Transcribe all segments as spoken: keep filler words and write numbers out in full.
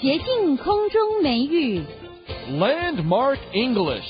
捷径空中美语 Landmark English.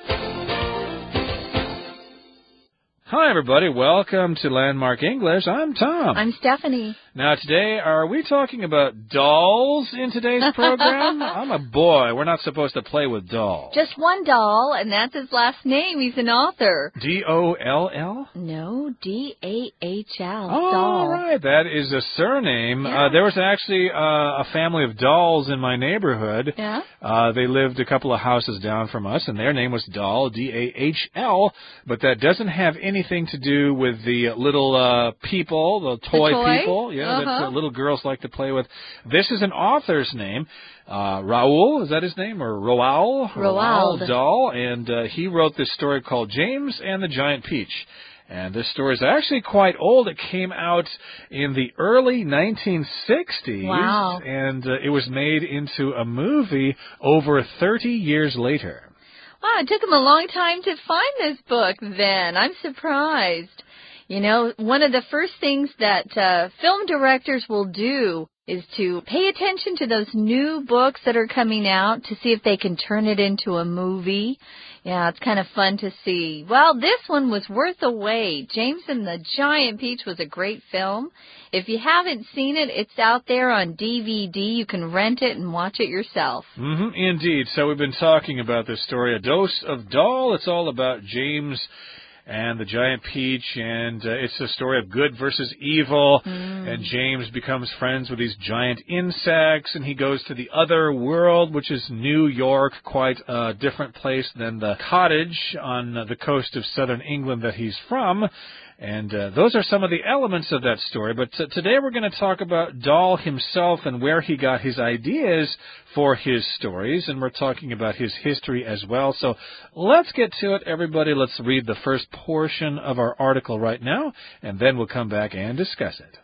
Hi, everybody. Welcome to Landmark English. I'm Tom. I'm Stephanie. Now, today, are we talking about dolls in today's program? I'm a boy. We're not supposed to play with dolls. Just one doll, and that's his last name. He's an author. D O L L? No, D A H L. Oh, doll. all right. That is a surname. Yeah. Uh, there was actually uh, a family of dolls in my neighborhood. Yeah? Uh, they lived a couple of houses down from us, and their name was Doll, D A H L, but that doesn't have anything to do with the little uh, people, the toy, the toy? people, yeah, uh-huh. that uh, little girls like to play with. This is an author's name. Uh, Raoul, is that his name? Or Roald? Roald. Dahl, and uh, he wrote this story called James and the Giant Peach. And this story is actually quite old. It came out in the early nineteen sixties. Wow. And uh, it was made into a movie over thirty years later. Wow, it took him a long time to find this book then. I'm surprised. You know, one of the first things that uh, film directors will do is to pay attention to those new books that are coming out to see if they can turn it into a movie. Yeah, it's kind of fun to see. Well, this one was worth the wait. James and the Giant Peach was a great film. If you haven't seen it, it's out there on D V D. You can rent it and watch it yourself. Mm-hmm, indeed. So we've been talking about this story, A Dose of Doll. It's all about James and the Giant Peach, and uh, it's a story of good versus evil, mm. and James becomes friends with these giant insects, and he goes to the other world, which is New York, quite a different place than the cottage on uh, the coast of southern England that he's from. And uh, those are some of the elements of that story. But t- today we're going to talk about Dahl himself and where he got his ideas for his stories. And we're talking about his history as well. So let's get to it, everybody. Let's read the first portion of our article right now, and then we'll come back and discuss it.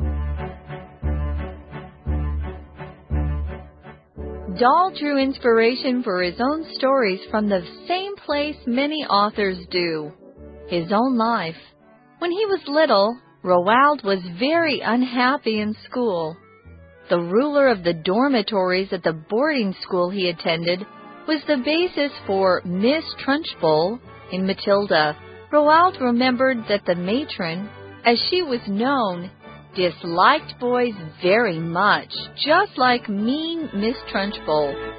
Dahl drew inspiration for his own stories from the same place many authors do, his own life. When he was little, Roald was very unhappy in school. The ruler of the dormitories at the boarding school he attended was the basis for Miss Trunchbull in Matilda. Roald remembered that the matron, as she was known, disliked boys very much, just like mean Miss Trunchbull.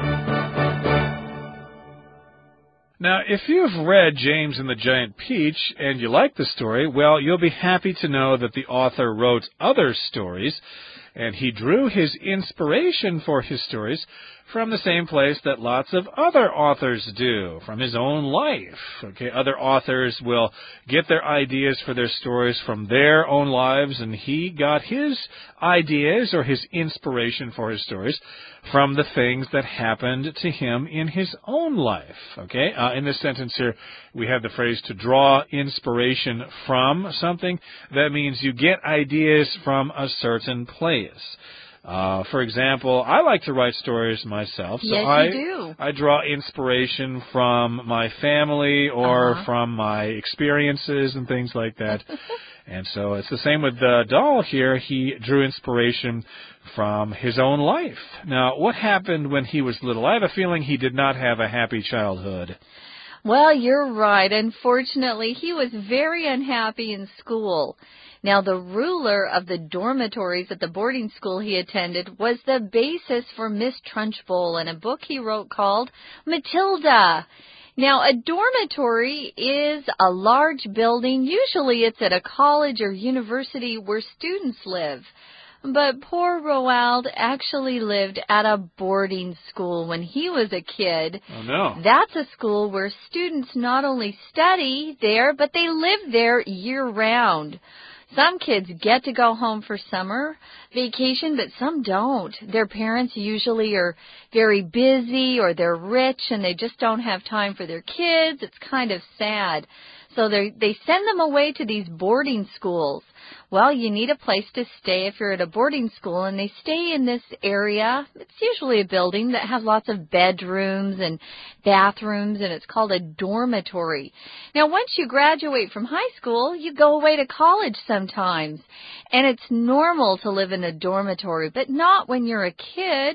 Now, if you've read James and the Giant Peach and you like the story, well, you'll be happy to know that the author wrote other stories, and he drew his inspiration for his stories from the same place that lots of other authors do, from his own life. Okay, other authors will get their ideas for their stories from their own lives, and he got his ideas or his inspiration for his stories from the things that happened to him in his own life. Okay, uh, in this sentence here, we have the phrase to draw inspiration from something. That means you get ideas from a certain place. Uh, for example, I like to write stories myself, so yes, I you do. I draw inspiration from my family or uh-huh. from my experiences and things like that. And so it's the same with uh, Dahl here. He drew inspiration from his own life. Now, what happened when he was little? I have a feeling he did not have a happy childhood. Well, you're right. Unfortunately, he was very unhappy in school. Now, the ruler of the dormitories at the boarding school he attended was the basis for Miss Trunchbull in a book he wrote called Matilda. Now, a dormitory is a large building. Usually it's at a college or university where students live. But poor Roald actually lived at a boarding school when he was a kid. Oh, no. That's a school where students not only study there, but they live there year-round. Some kids get to go home for summer vacation, but some don't. Their parents usually are very busy or they're rich and they just don't have time for their kids. It's kind of sad. So they they send them away to these boarding schools. Well, you need a place to stay if you're at a boarding school, and they stay in this area. It's usually a building that has lots of bedrooms and bathrooms, and it's called a dormitory. Now, once you graduate from high school, you go away to college sometimes, and it's normal to live in a dormitory, but not when you're a kid.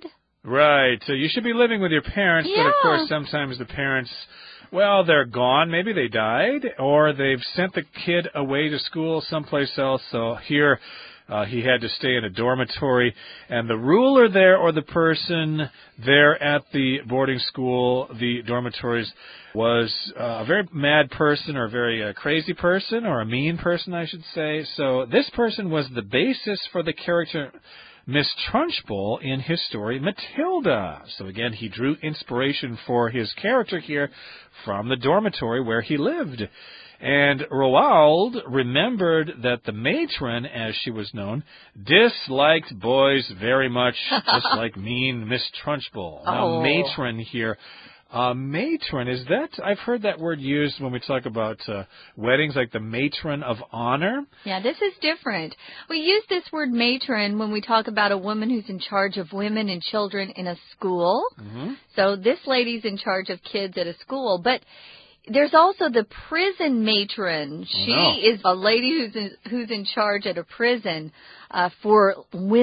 Right. So you should be living with your parents, Yeah. but of course sometimes the parents, well, they're gone. Maybe they died, or they've sent the kid away to school someplace else. So here uh, he had to stay in a dormitory. And the ruler there, or the person there at the boarding school, the dormitories, was uh, a very mad person, or a very uh, crazy person, or a mean person, I should say. So this person was the basis for the character Miss Trunchbull in his story Matilda. So again, he drew inspiration for his character here from the dormitory where he lived. And Roald remembered that the matron, as she was known, disliked boys very much, just like mean Miss Trunchbull. Now, Oh. matron here. Uh, matron, is that, I've heard that word used when we talk about uh, weddings, like the matron of honor. Yeah, this is different. We use this word matron when we talk about a woman who's in charge of women and children in a school. Mm-hmm. So this lady's in charge of kids at a school. But there's also the prison matron. She no. is a lady who's in, who's in charge at a prison uh, for women.